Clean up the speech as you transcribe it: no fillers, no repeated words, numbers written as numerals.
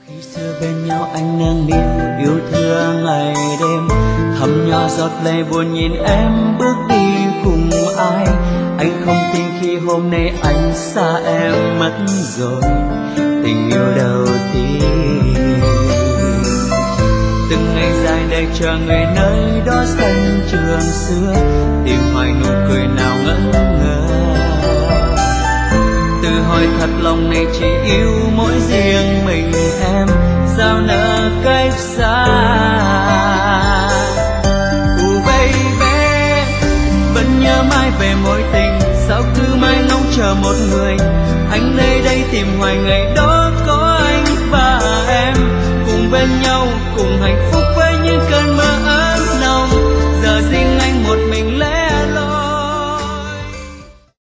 Khi xưa bên nhau anh nâng niu yêu thương ngày đêm, thầm nhỏ giọt lệ buồn nhìn em bước đi cùng ai. Anh không tin khi hôm nay anh xa em mất rồi tình yêu đầu tiên. Từng ngày dài đợi chờ người nơi đó sân trường xưa, tìm hoài nụ cười nào ngẩn ngơ. Tự hỏi thật lòng này chỉ yêu mỗi riêng mình em, sao nỡ cách xa. Baby, vẫn nhớ mãi về mối tình, sao cứ mãi ngóng chờ một người. Anh nơi đây tìm hoài ngày đó có anh và em cùng bên nhau cùng hạnh phúc.